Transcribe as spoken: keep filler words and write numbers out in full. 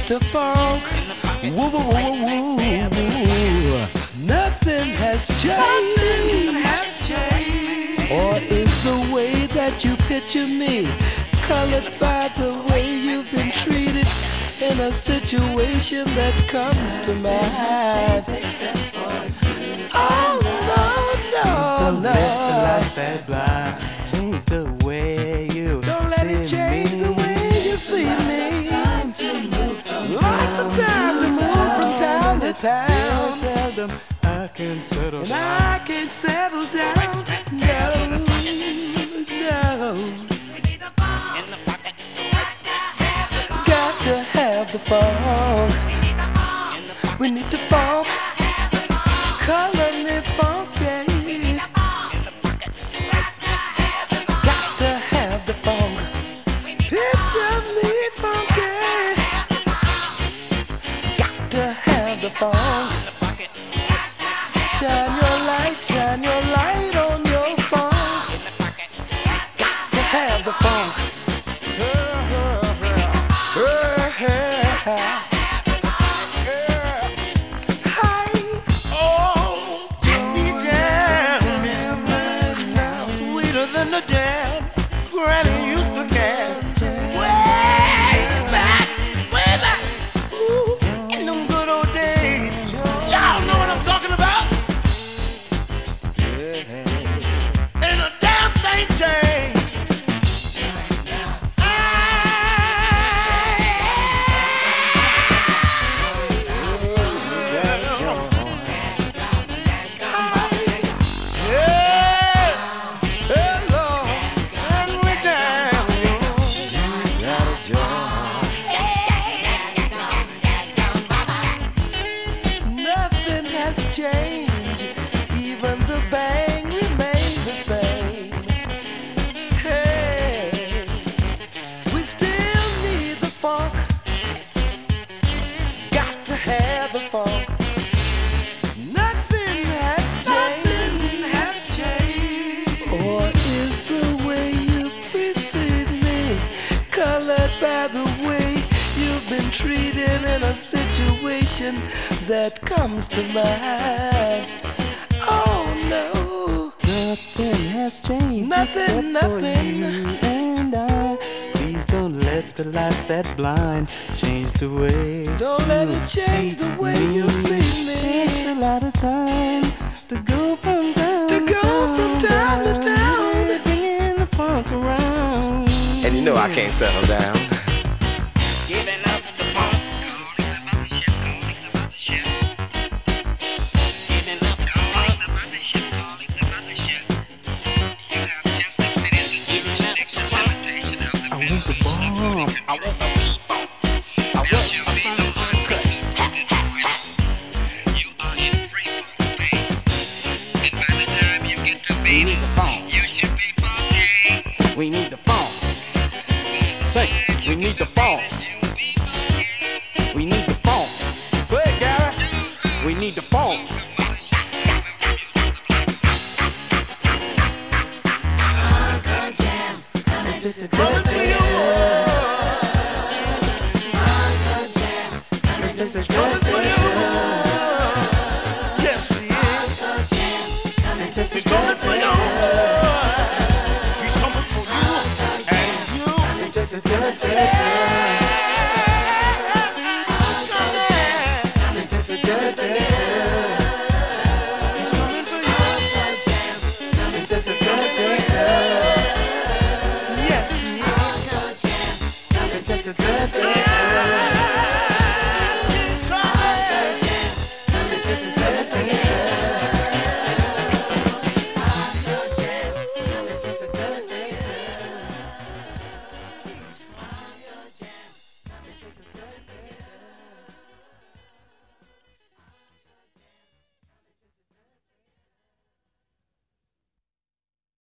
Mister Funk. Woo, woo, woo, woo, woo. Nothing has changed. Nothing has changed. Or is the way that you picture me colored by the way you've been treated in a situation that comes to mind? Oh no, no, no. Don't let the lights that blind change the way you Don't let it change me. the way you see me. Lots of time to move from town to town. Seldom I can settle And down. I can't settle down. No, no. Got to have the funk. We need the funk. Color me funky. Got to have the funk. Picture me funky. Got to have the funk. Shine your light, shine your light on your funk. Got to have the funk. Oh, give me jam, sweeter than the jam Granny used to can. Way back, way back, ooh, in them good old days. Y'all know what I'm talking about. Ain't a damn thing changed. Nothing has changed, even the bang remains the same. Hey, we still need the funk. Got to have the funk. Nothing has changed. Nothing has changed. Or is the way you perceive me colored by the way you've been treated in a situation that comes to mind? Oh no, Nothing has changed. Nothing, except nothing. For you and I. Please don't let the lights that blind change the way. don't let you it change see the way you see It takes a me. lot of time to go from town To go from town to town. Really bringing the funk around. And you know I can't settle down.